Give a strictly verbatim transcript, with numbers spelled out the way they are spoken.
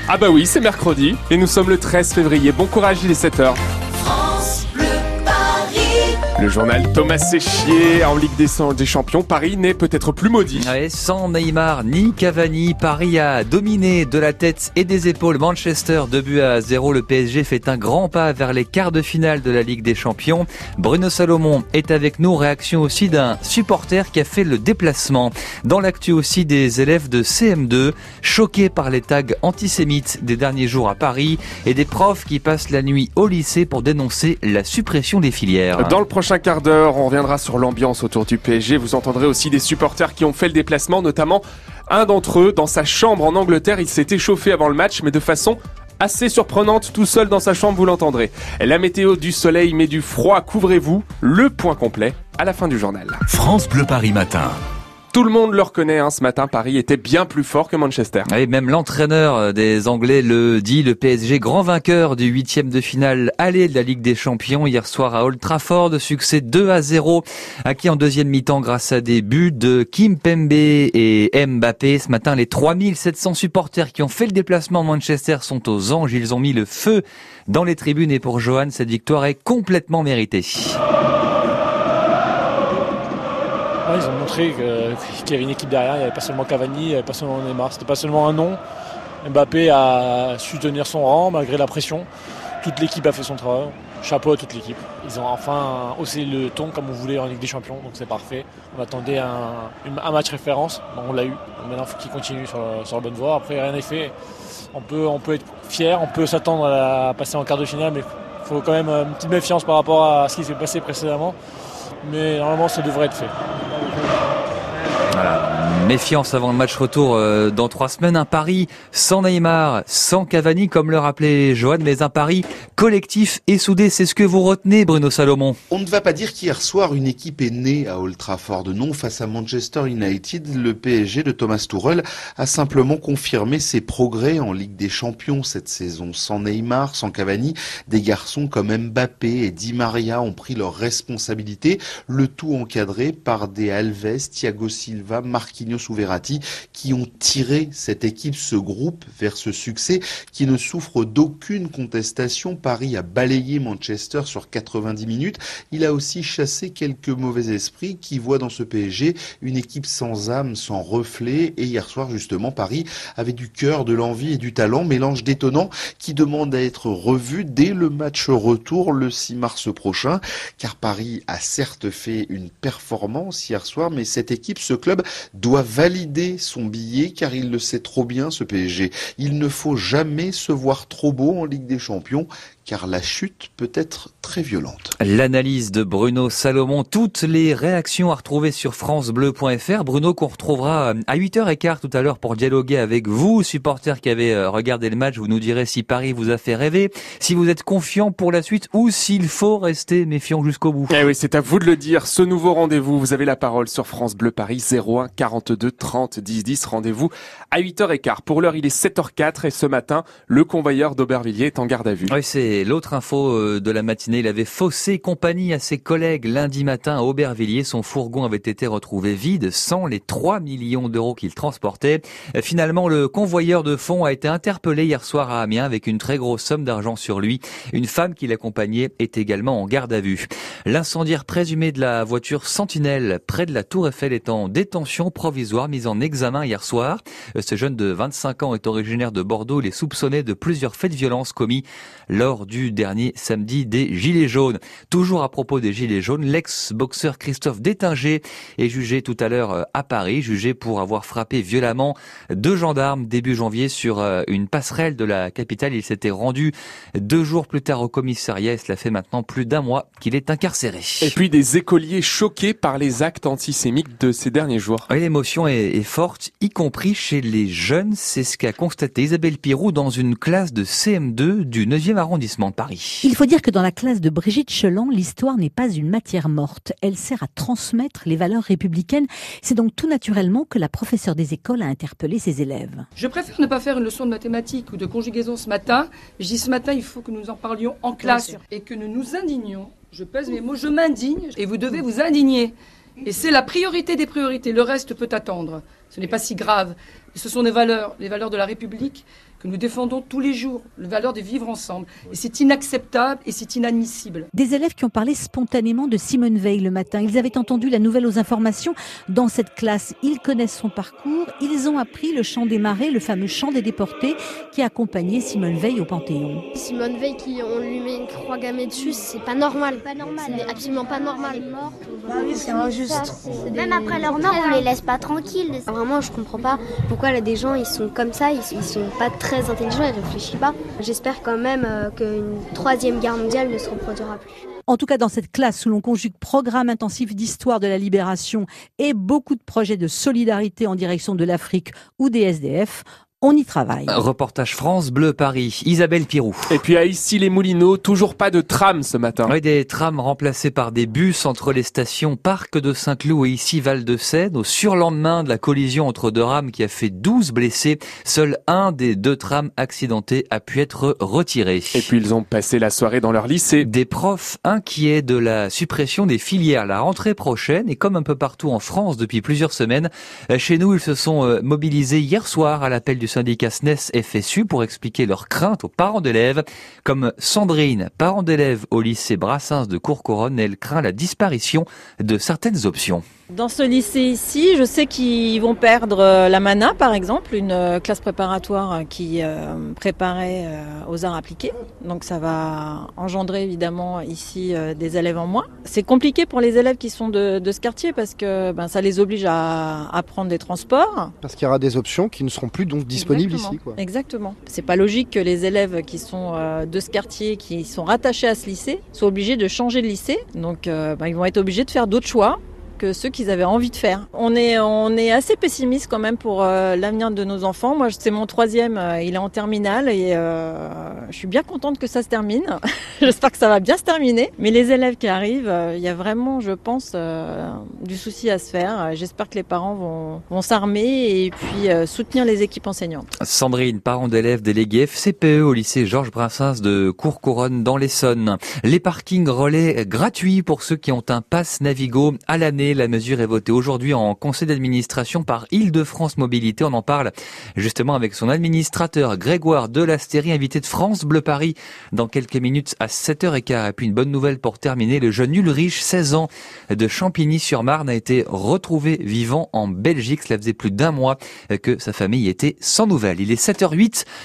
Ah bah oui, c'est mercredi et nous sommes le treize février. Bon courage, il est sept heures. France Bleu Paris. Le journal Thomas Séchier en Ligue des, des Champions. Paris n'est peut-être plus maudit. Ouais, sans Neymar ni Cavani, Paris a dominé de la tête et des épaules Manchester deux buts à zéro. Le P S G fait un grand pas vers les quarts de finale de la Ligue des Champions. Bruno Salomon est avec nous. Réaction aussi d'un supporter qui a fait le déplacement. Dans l'actu aussi des élèves de C M deux, choqués par les tags antisémites des derniers jours à Paris et des profs qui passent la nuit au lycée pour dénoncer la suppression des filières. Dans le prochain quart d'heure, on reviendra sur l'ambiance autour du P S G. Vous entendrez aussi des supporters qui ont fait le déplacement, notamment un d'entre eux dans sa chambre en Angleterre. Il s'est échauffé avant le match, mais de façon assez surprenante, tout seul dans sa chambre, vous l'entendrez. La météo, du soleil mais du froid, couvrez-vous. Le point complet à la fin du journal. France Bleu Paris Matin. Tout le monde le reconnaît, hein, ce matin, Paris était bien plus fort que Manchester. Et même l'entraîneur des Anglais le dit, le P S G grand vainqueur du huitième de finale aller de la Ligue des Champions hier soir à Old Trafford, succès deux à zéro, acquis en deuxième mi-temps grâce à des buts de Kimpembe et Mbappé. Ce matin, les trois mille sept cents supporters qui ont fait le déplacement à Manchester sont aux anges, ils ont mis le feu dans les tribunes et pour Johan, cette victoire est complètement méritée. Ouais, ils ont montré qu'il y avait une équipe derrière, il n'y avait pas seulement Cavani, il n'y avait pas seulement Neymar, c'était pas seulement un nom. Mbappé a su tenir son rang malgré la pression. Toute l'équipe a fait son travail. Chapeau à toute l'équipe. Ils ont enfin haussé le ton comme on voulait en Ligue des Champions, donc c'est parfait. On attendait un, un match référence, bon, on l'a eu. Maintenant, il faut qu'ils continuent sur, sur la bonne voie. Après, rien n'est fait. On peut, on peut être fier, on peut s'attendre à, à passer en quart de finale, mais il faut quand même une petite méfiance par rapport à ce qui s'est passé précédemment. Mais normalement, ça devrait être fait. Voilà. Méfiance avant le match retour euh, dans trois semaines. Un pari sans Neymar, sans Cavani, comme le rappelait Johan, mais un pari collectif et soudé. C'est ce que vous retenez, Bruno Salomon. On ne va pas dire qu'hier soir, une équipe est née à Old Trafford. Non, face à Manchester United, le P S G de Thomas Tuchel a simplement confirmé ses progrès en Ligue des Champions cette saison. Sans Neymar, sans Cavani, des garçons comme Mbappé et Di Maria ont pris leurs responsabilités, le tout encadré par des Alves, Thiago Silva, Marquinhos ou Verratti, qui ont tiré cette équipe, ce groupe, vers ce succès qui ne souffre d'aucune contestation. Paris a balayé Manchester sur quatre-vingt-dix minutes. Il a aussi chassé quelques mauvais esprits qui voient dans ce P S G une équipe sans âme, sans reflet. Et hier soir, justement, Paris avait du cœur, de l'envie et du talent, mélange détonnant qui demande à être revu dès le match retour le six mars prochain. Car Paris a certes fait une performance hier soir, mais cette équipe, ce club, doit valider son billet car il le sait trop bien, ce P S G. Il ne faut jamais se voir trop beau en Ligue des Champions car la chute peut être très violente. L'analyse de Bruno Salomon, toutes les réactions à retrouver sur francebleu point fr. Bruno, qu'on retrouvera à huit heures quinze tout à l'heure pour dialoguer avec vous, supporters qui avez regardé le match. Vous nous direz si Paris vous a fait rêver, si vous êtes confiant pour la suite ou s'il faut rester méfiant jusqu'au bout. Eh oui, c'est à vous de le dire. Ce nouveau rendez-vous, vous avez la parole sur France Bleu Paris, zéro un quarante-deux trente dix dix. Rendez-vous à huit heures quinze. Pour l'heure, il est sept heures quatre et ce matin, le convoyeur d'Aubervilliers est en garde à vue. Oui, c'est l'autre info de la matinée. Il avait faussé compagnie à ses collègues lundi matin à Aubervilliers. Son fourgon avait été retrouvé vide, sans les trois millions d'euros qu'il transportait. Finalement, le convoyeur de fonds a été interpellé hier soir à Amiens avec une très grosse somme d'argent sur lui. Une femme qui l'accompagnait est également en garde à vue. L'incendiaire présumé de la voiture Sentinelle près de la Tour Eiffel est en détention provisoire, mise en examen hier soir. Ce jeune de vingt-cinq ans est originaire de Bordeaux. Il est soupçonné de plusieurs faits de violence commis lors du dernier samedi des Gilets jaunes. Toujours à propos des Gilets jaunes, l'ex-boxeur Christophe Détinger est jugé tout à l'heure à Paris, jugé pour avoir frappé violemment deux gendarmes début janvier sur une passerelle de la capitale. Il s'était rendu deux jours plus tard au commissariat et cela fait maintenant plus d'un mois qu'il est incarcéré. Et puis des écoliers choqués par les actes antisémites de ces derniers jours. Oui, l'émotion est, est forte, y compris chez les jeunes. C'est ce qu'a constaté Isabelle Pirou dans une classe de C M deux du neuvième arrondissement de Paris. Il faut dire que dans la classe de Brigitte Chelan, l'histoire n'est pas une matière morte. Elle sert à transmettre les valeurs républicaines. C'est donc tout naturellement que la professeure des écoles a interpellé ses élèves. Je préfère ne pas faire une leçon de mathématiques ou de conjugaison ce matin. Je dis ce matin, il faut que nous en parlions en classe et que nous nous indignions. Je pèse mes mots, je m'indigne et vous devez vous indigner. Et c'est la priorité des priorités. Le reste peut attendre. Ce n'est pas si grave. Ce sont des valeurs, les valeurs de la République que nous défendons tous les jours, la valeur de vivre ensemble. Et c'est inacceptable et c'est inadmissible. Des élèves qui ont parlé spontanément de Simone Veil le matin. Ils avaient entendu la nouvelle aux informations dans cette classe. Ils connaissent son parcours. Ils ont appris le chant des marées, le fameux chant des déportés qui a accompagné Simone Veil au Panthéon. Simone Veil, qui on lui met une croix gammée dessus, c'est pas normal. Pas normal. C'est absolument pas normal. Elle est morte. Bah oui, c'est injuste. Ça, c'est Même après leur mort, on les laisse pas tranquilles. Vraiment, je comprends pas pourquoi là, des gens ils sont comme ça, ils, ils sont pas très intelligents, ils réfléchissent pas. J'espère quand même euh, qu'une troisième guerre mondiale ne se reproduira plus. En tout cas, dans cette classe où l'on conjugue programme intensif d'histoire de la libération et beaucoup de projets de solidarité en direction de l'Afrique ou des S D F, on y travaille. Reportage France Bleu Paris, Isabelle Pirou. Et puis à Issy-les-Moulineaux, toujours pas de tram ce matin. Oui, des trams remplacés par des bus entre les stations Parc de Saint-Cloud et ici Val-de-Seine. Au surlendemain de la collision entre deux rames qui a fait douze blessés, seul un des deux trams accidentés a pu être retiré. Et puis ils ont passé la soirée dans leur lycée. Des profs inquiets de la suppression des filières la rentrée prochaine et comme un peu partout en France depuis plusieurs semaines, chez nous ils se sont mobilisés hier soir à l'appel du syndicat S N E S F S U pour expliquer leurs craintes aux parents d'élèves, comme Sandrine, parent d'élève au lycée Brassens de Courcouronnes. Elle craint la disparition de certaines options. Dans ce lycée ici, je sais qu'ils vont perdre la MANA, par exemple, une classe préparatoire qui préparait aux arts appliqués. Donc ça va engendrer évidemment ici des élèves en moins. C'est compliqué pour les élèves qui sont de, de ce quartier parce que ben, ça les oblige à, à prendre des transports. Parce qu'il y aura des options qui ne seront plus donc disponibles Exactement. ici, quoi. Exactement. C'est pas logique que les élèves qui sont de ce quartier, qui sont rattachés à ce lycée, soient obligés de changer de lycée. Donc ben, ils vont être obligés de faire d'autres choix que ceux qu'ils avaient envie de faire. On est, on est assez pessimiste quand même pour euh, l'avenir de nos enfants. Moi, c'est mon troisième, euh, il est en terminale et euh, je suis bien contente que ça se termine. J'espère que ça va bien se terminer. Mais les élèves qui arrivent, euh, il y a vraiment, je pense, euh, du souci à se faire. J'espère que les parents vont, vont s'armer et puis euh, soutenir les équipes enseignantes. Sandrine, parent d'élèves délégué F C P E au lycée Georges Brassens de Courcouronnes dans l'Essonne. Les parkings relais gratuits pour ceux qui ont un pass Navigo à l'année. La mesure est votée aujourd'hui en conseil d'administration par Île-de-France Mobilité. On en parle justement avec son administrateur Grégoire Delastéry, invité de France Bleu Paris dans quelques minutes à sept heures quinze. Et puis une bonne nouvelle pour terminer, le jeune Ulrich, seize ans, de Champigny-sur-Marne a été retrouvé vivant en Belgique. Cela faisait plus d'un mois que sa famille était sans nouvelles. Il est sept heures huit.